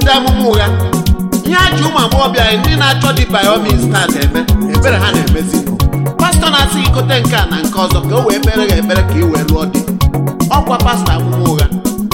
ndị amụma ụgha. Ihe ajụ ụmụ agbọghọbịa ndị na-achọ dị biomis taa eme ebere ha na-emezi bụ pastọ na-asị gị gote nke a na nke ọzọ ka o wee kpere gị ekpere ka ị wee lụọ di. Ọkwa pastọ amụma ụgha.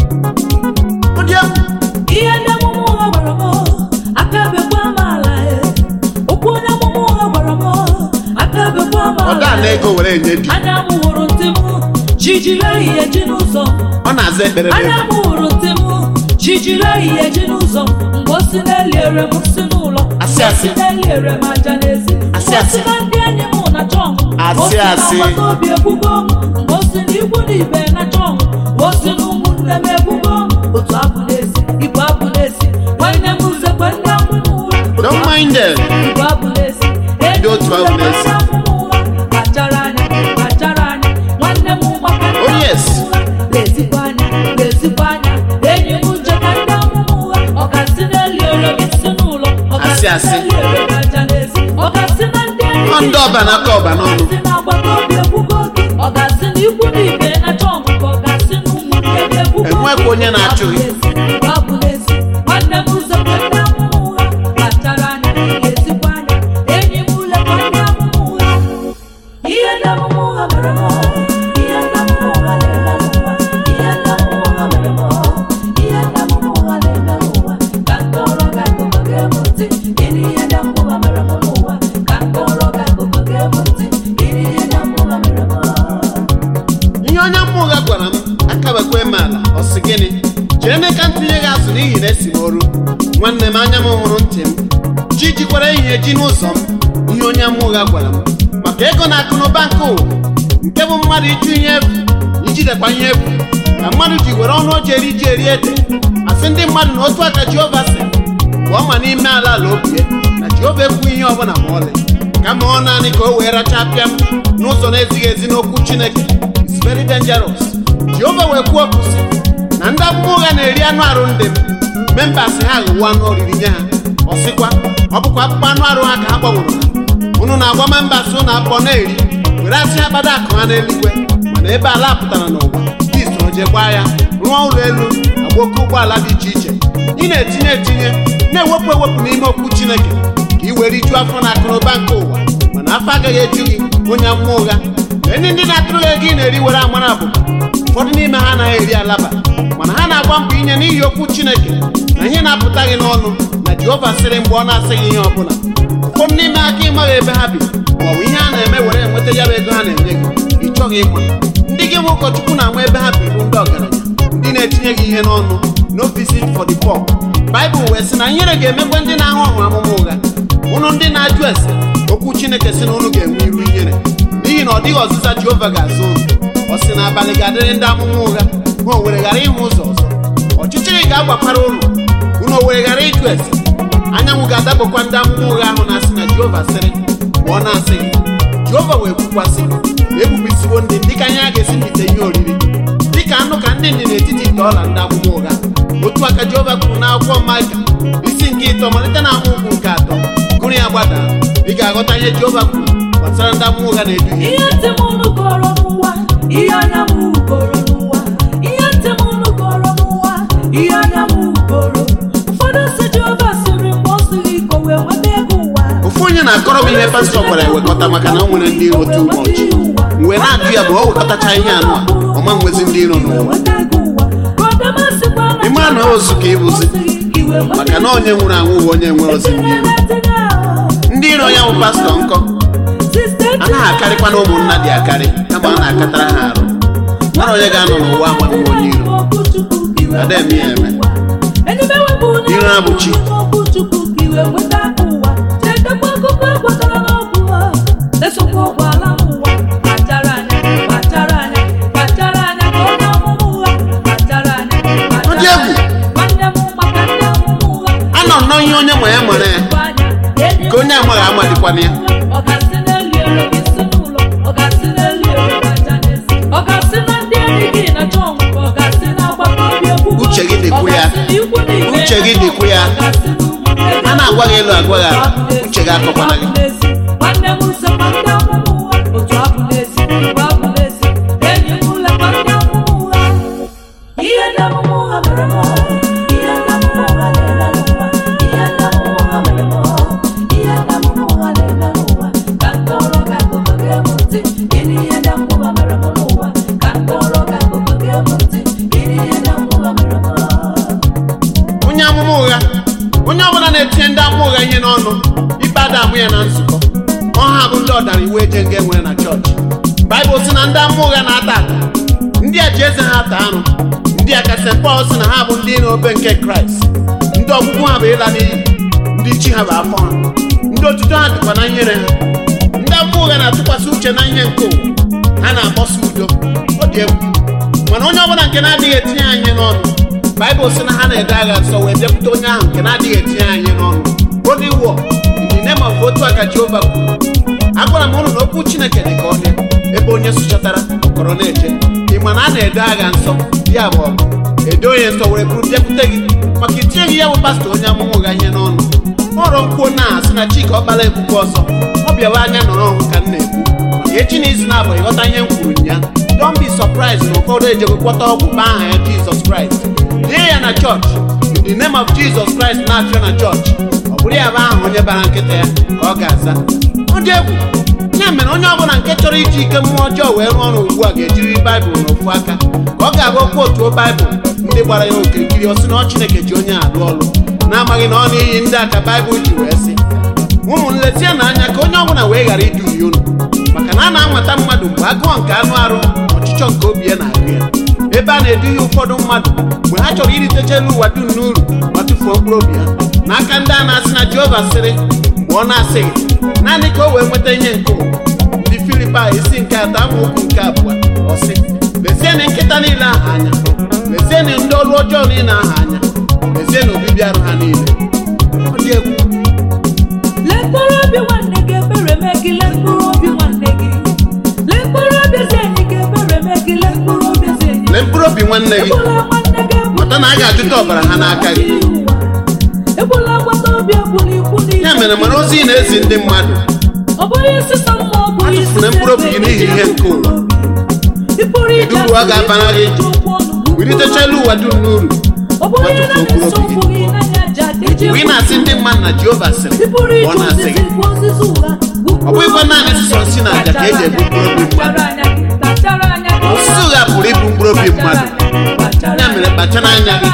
Ụdị egwu ihe ndị amụma ụgha gwara m aka bekwa m ala okwu onye amụma ụgha gwara m aka bekwa m ala. ọ daa na ego were enye di. Anya m hụrụ ntị m ji jiri ehihie ji n'ụzọ. Ọ na-aza ekpere Anya m hụrụ ntị m ji jiri ehihie ji n'ụzọ. Mgbe o si n'eliere m si n'ụlọ. Asị asị. O si n'eliere m aja n'ezi. Asị asị. O si na ndị enyi m na chọọ m. Asị asị. O si na agbata obi ekwugo m. Mgbe o si n'ikwu na ibe na chọọ m. O si na ụmụnne m ekwugo m. Otu abụ n'ezi, igwe abụ n'ezi. Nwanne m uzekwe ndị amụma ụgha. Don't mind them. Igwe abụ n'ezi. Ndị otu abụ n'ezi. Kpachara anya, kpachara anya. Nwanne m maka ndị Oh yes. lezikwa anya, lezikwa anya. Enyi m nje ka ndị amụma ụgha. Ọ ga-asị n'eliere gị si n'ụlọ. Ọ Asị ga-asị asị. n'eliere gị aja n'ezi. Ọ ga-asị na ndị enyi Ọ gị. ndị ọba na-aka ọba n'ọnụ. Ọ ga-asị na agbata obi ekwugo gị. Ọ ga-asị na ikwu na ibe na chọọ m. Ka ọ ga-asị na ụmụnne gị ekwugo gị. Enwekwa onye na-achụ gị. Ọ bụ n'ezi. Nwanne m uzekwe ndị amụma ụgha. Kpachara anya, lezikwa anya. Enyi m lekwa ndị amụma ụgha. Ihe ndị amụma ụgha mere m. Ihe ndị amụma ụgha na-eme n'ụwa. Ihe ndị amụma ụgha mere m. Ihe ndị amụma ụgha na-eme n'ụwa. Ka m kọọrọ gị akụkọ ga-eme ntị. Gịnị ihe ndị amụma ụgha mere m n'ụwa? Ka m kọọrọ gị akụkọ ga-eme ntị. Gịnị ihe ndị amụma ụgha mere m? Ihe onye amụma ụgha gwara m akabakwa m ala. Ọ sị gịnị? Jee ne ka ntinye gị azụ n'ihi na esi m oru. Nwanne m anya m hụrụ ntị m. Chi jikwara ehihie ji n'ụzọ m. Ihe onye amụma ụgha gwara m maka ego na akụ n'ụba nke ụwa nke bụ mmadụ ịchụ ihe efu ijidekwa ihe efu ka mmadụ ji were ọnụ oji eri ede asị ndị mmadụ na otu aka Jehova si bụ ọma n'ime ala obie na Jehova ekwu ihe ọbụla ma ọlị kama ọ naanị ka o wee rachapịa m n'ụzọ na-ezighị ezi n'okwu Chineke. It's very dangerous. Jehova wee kwuo okwu sị na ndị amụma ụgha na-eri anụ arụ ndị m membas ha aghụwa anụ oriri nye ha. Ọ sịkwa ọ bụkwa akpụkpọ anụ arụ ha ka ha gbanwere ha. Unu na-agwa membas ụnụ akpọ na-eri were asị agbada akụ ha n'eluigwe mana ebe ala pụtara n'ụwa gị soro jee gbaa ya rụọ ụlọ elu agba oke ụgbọala dị iche iche. Ị na-etinye na-ewepụ n'ime okwu Chineke ka ị were rijuo afọ na akụnụba nke ụwa mana afọ agaghị eju gị onye amụma ụgha. Ndị na-atụrụ gị ego ị na-eri were amara abụba ụfọdụ n'ime ha anaghị eri alaba mana ha na-agba mbọ inye n'ihi okwu Chineke na ihe na-apụta gị n'ọnụ na Jehova sịrị mgbe ọ na-asịghị ihe ọbụla. Ụfọdụ n'ime aka ịmaghị ebe ha bi maọbụ ihe a na-eme were enweta ya bụ ego ha na-enye gị ị chọghị ịma. Ndị gị bụ ụkọchukwu na-ama ebe ha bi bụ ndị ọgaranya ndị na-etinye gị ihe n'ọnụ. No visit for the poor. Baịbụl wee sị na ihere ga-emekwa ndị na-ahụ ọhụ amụma ụgha. Ụnụ ndị na-ajụ ese okwu Chineke sị na ụnụ ga-enwe iru ihere n'ihi na ọ dịghị ọzịza Jehova ga-azụ ụnụ. Ọ sị na abalị ga-adịrị ndị amụma ụgha ma o were ghara ịhụ ụzọ ọzọ. Ọchịchịrị ga-agbakwara ụlọ unu o were ghara ịjụ ese. Anyanwụ ga-adabụkwa ndị amụma ụgha ahụ na-asị na Jehova sịrị ma ọ na-asịghị. Jehova wee kwukwasị ebubisiwo ndị dịka anyị a ga-esi mite ihe oriri dịka anụ ka ndị dị n'etiti ite ọla ndị amụma ụgha. Otu aka Jehova kwuru n'akwụkwọ Maịka isi nke 3 malite na amaokwu nke 3 gụrụ ya gbada ị ga-aghọta ihe Jehova kwuru gbasara ndị amụma ụgha na-eduhie. Ihe ntị m unu kọrọ n'ụwa, ihe anya m kọrọ n'ụwa. Ihe ntị m unu kọrọ n'ụwa, ihe anya m kọrọ. Ụfọdụ si Jehova sịrị mgbe ọ sịrị iko wee nweta ego ụwa. Ofu onye na-akọrọ m ihe pastọ gwara ewekọta maka na o nwere ndị iro too much. Mgbe na-ajụ ya bụ o wekọtacha ihe anụ a ọma nwezi ndị iro n'ụwa. Ịma na ozu ka ịbụzi maka na onye nwụrụ anwụ bụ onye nwere ozi ndị iro. Ndị iro ya bụ pastọ nkọ anaghị akarịkwa na ụmụnna dị akarị kama a na-akatara ha arụ. Mara onye ga-anọ n'ụwa amaghị onye iro ademe ya eme. Iro abụchi ndị egwu anọ nnọọ ihe onye ma ya mara ya ka onye amaghị amadịkwana ya. Uche gị dịkwu ya, uche gị dịkwu ya. A na-agwa gị elu agwa gị ala, uche gị akọkwana gị. Ihe ndị amụma ụgha mere m, ihe ndị amụma ụgha na-eme m. amụ ụgha ihe n'ọnụ ikpe ada amụ ya na nzukọ. Ọha bụ ndị ọdara iwu eje nga enwere na chọọchị. Baịbụl sị na ndị amụ ụgha na-ata ata, ndị a ji eze ha ata arụ, ndị a ka St. Paul sị na ha bụ ndị na-obe nke Kraịst, ndị ọgwụgwụ ha bụ ịla n'iyi, ndị chi ha bụ afọ ha, ndị otuto ha dịkwa na nyere ha. Ndị amụ ụgha na-atụkwasị uche na ihe nke ụwa, ha na-akpọsa udo. Ọ dị egwu. Mana onye ọbụla nke na-adịghị etinye anyị n'ọnụ, Baịbụl sị na ha na-ede agha nsọ wee bịakwute onye ahụ nke na-adịghị etinye anyị n'ọnụ. Holy war in the name of otu aka Jehova kwuru. Agwara m ụnụ na okwu Chineke dị ka ọhịa, ebe onye sụchatara ọkọrọ na-eje. Ị ma na a na-ede agha nsọ, ya bụ ọgụ edo onye nsọ were bụrụ bịakwute gị maka itinye gị ya bụ pastọ onye amụma ụgha ihe n'ọnụ. Ọrụ nkwuo na-asị na Chika ọkpala ebubo ọzọ, ọ bịawa anya nọrọ ọhụ ka m na-ekwu maka echi na izu na-abụ ịghọta ihe m kwuru nya. Don't be surprised na ụfọdụ ejego kpọta ọgwụ kpaa aha ya Jesus Christ, lie ya na chọọchị in the name of Jesus Christ na-achọ na chọọchị. Ọ bụrụ ya bụ aha onye bara nkịta ya ka ọ ga-aza. Ọ dị egwu. Ya mere onye ọbụla nke chọrọ iji ike mmụọ ọjọọ wee rụọ ọrụ ugbu a ga-ejiri Baịbụl n'ofu aka ka ọ ga-abụ okwu otu Baịbụl ndị gbara ya okirikiri. Ọ sị na ọ Chineke ji onye alụ ọrụ na-amaghị na ọ n'iyi ndị aka Baịbụl ji wee sị ụmụnne lezie n'anya ka onye ọbụla wee ghara iduhie unu, maka na a na-anwata mmadụ mgbe agụọ nke anụ arụ ọchịchọ nke obi ya na-agụ ya. Ebe a na-eduhie ụfọdụ mmadụ mgbe ha chọrọ iritechelu ụwa dum n'uru ma tụfuo mkpụrụ obi ha n'aka ndị a na-asị na Jehova sịrị mgbe ọ na-asịghị naanị ka o wee nweta ihe nke ụwa. Ndị Filipaị isi nke 3 amaokwu nke 2 ọ sị lezienụ nkịta niile aha anya, lezienụ ndị ọrụ ọjọọ niile aha anya, lezienụ obibi arụ ha niile. Ọ dị egwu. Lee mkpụrụ obi nwanne gị ebere mee gị, lee mkpụrụ obi nwanne gị. Lee mkpụrụ obi ezi enyi gị ebere mee gị, lee mkpụrụ obi ezi enyi. Lee mkpụrụ obi nwanne gị, mata na a ga-ajụta ọbara ha n'aka gị. Egbula agbata obi ọbụla ikwu n'ihe. Ya mere mara ozi ị na-ezi ndị mmadụ. Ọ bụghị ịsịsa mma, ọ bụghị ịsịsa atụfuna mkpụrụ obi gị n'ihi ihe nke ụwa. Kedu uru ọ ga-abara gị wiritechela ụwa dum n'uru ma tụfuo mkpụrụ obi gị? Mgbe ị na-asị ndị mmadụ na Jehova sịrị, ọ na-asị gị ọ bụghịkwa naanị sụsọ nsị na aja ka eji ebu mkpụrụ obi mmadụ. Osisi ụgha pụrụ ibu mkpụrụ obi mmadụ. Ya mere kpachara anya gị.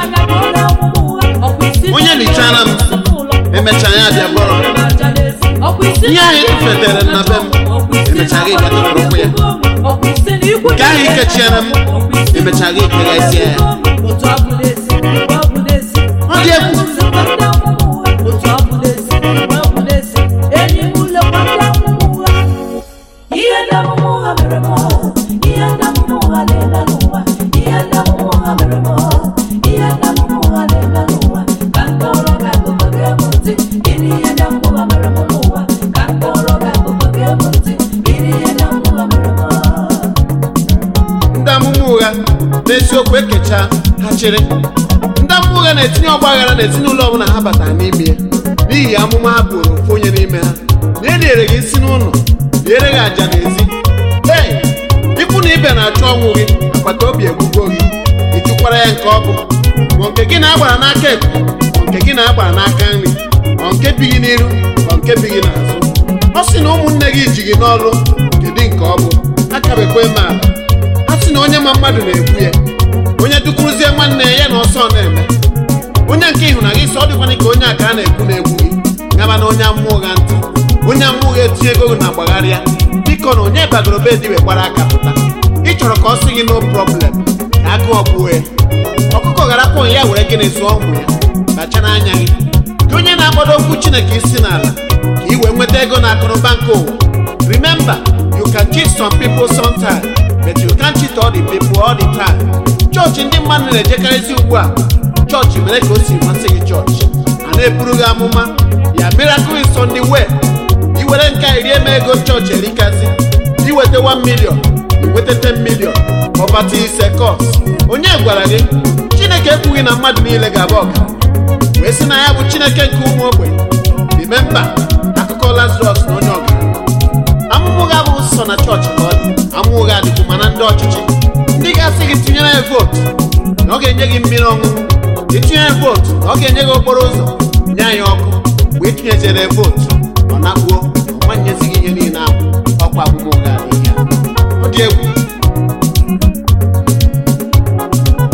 Onye lichara m emechaa ya bịa gbọrọ ihe ahụ ịtụfetere na be m, emechaa gị gatara ụkwụ ya. Nke ahụ ikechiere m, emechaa gị ikeghasịa ya. Ọ dị egwu. N'eziokwu ekecha ha chere. Ndị amụma ụgha na-etinye ọgba aghara n'ezinụlọ ọbụla ha batara n'ime ya n'ihi amụma ha bụrụ ofu onye n'ime ha. Na eliere gị isi n'ụlọ, liere gị aja n'ezi. Ikwu na ibe na-achọ ọnwụ gị, agbata obi egbugo gị, ịjụkwara ya nke ọ bụ ma nke gị na-agbara n'aka ekpe, ma nke gị na-agbara n'aka nri, ma nke bi gị n'iru, ma nke bi gị n'azụ. Ọ sị na ụmụnne gị ji gị n'ọrụ, kedu nke ọ bụ? Akabekwa eme ala. A sị na onye ma mmadụ na-egbu ya, onye dukwuruzie nwanne ya na ọsọ na-eme. Onye nke ịhụna gị sọ ọ dịkwana ka onye aka a na-ekwu na-egbu gị, gaba na onye amụma ụgha ntị. Onye amụma ụgha etinye ego na gbagharịa. Biko na onye bagoro be dị wekwara aka pụta. Ị chọrọ ka ọ sị gị no problem ka agụ ọgbuo ya. Ọkụkọ garakwa ya were gịnị zụọ ụmụ ya. Kpachara anya gị. Gị onye na-agbado okwu Chineke isi n'ala ka ị wee nweta ego na akụnụba nke ụwa. Remember, you can cheat some people sometimes, but you can't cheat all the people all the time. Chọọchị ndị mmadụ na-ejekarịsị ugbu a, chọọchị mere ka o si masị gị chọọchị. A na-eburu gị amụma ya miracle is on the way. Iwere nke a iri eme ego chọọchị erikasị. Iweta 1 million, iweta 10 million. Poverty is a cause. Onye gwara gị? Chineke ekwughị na mmadụ niile ga-abụ ọgaranya. Wee sị na ya bụ Chineke nke ụmụ ogbenye. Remember akụkọ Lazarus na onye ọgaranya. Amụma ụgha bụ sọ na chọọchị ka ọ dị. Amụma ụgha dịkwa mana ndị ọchịchị. Ndị ga-asị gị tụnyere ya vootu na ọ ga-enye gị mmiri ọṅụṅụ. Ịtụnyere vootu na ọ ga-enye gị okporo ụzọ, nye anyị ọkụ. Mgbe ịtụnyezere vootu, ọ na-agbuo, ọ manyezi gị ihe niile ahụ. Ọkwa amụma ụgha dị ya. Ọ dị egwu.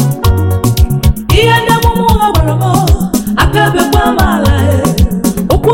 Ihe ndị amụma ụgha gwara m, akabekwa m ala. Okwu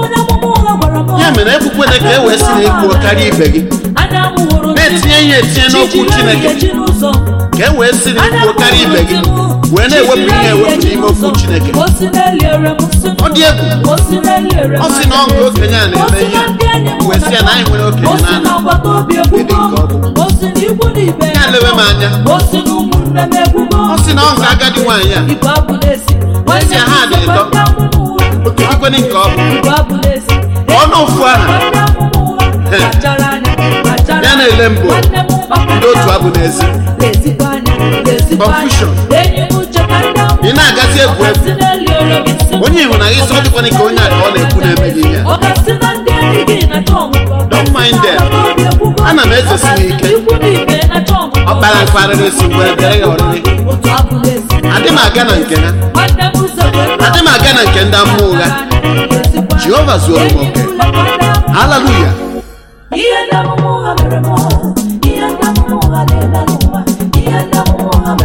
wee sị na ikwu karịa ibe gị na-etinye ihe etinye n'okwu Chineke ka e wee sị na ikwu karịa ibe gị wee na-ewepụ ihe ewepụ n'ime okwu Chineke. Ọ dị egwu. Ọ sị na ọ bụ okenye a na-eme ihe wee sị ya na anyị nwere okenye na ịdị nke ọ bụ ya lewe m anya. Ọ sị na ọ nke agadi nwaanyị a sị ya ha dị ịtọ okenikweni nke ọ bụ ọnụ ofu aha ya na-ele mbụ ndị otu abụ n'ezi confusion. Ị na-agazi egwu egwu onye ihu na gị sọ dịkwana ka onye a ka ọ na-ekwu na-emeghị ihe. Don't mind them. Ana m ezosi m ike ọ kpara mkparịrị esi mgbe bịara ya ọrịrị. Adị m aga na nke ha, adị m aga na nke ndị amụma ụgha. Jehova zuoro m oke. Haleluya. Ihe ndị amụma ụgha mere m, ihe ndị amụma ụgha na-eme n'ụwa, ihe ndị amụma ụgha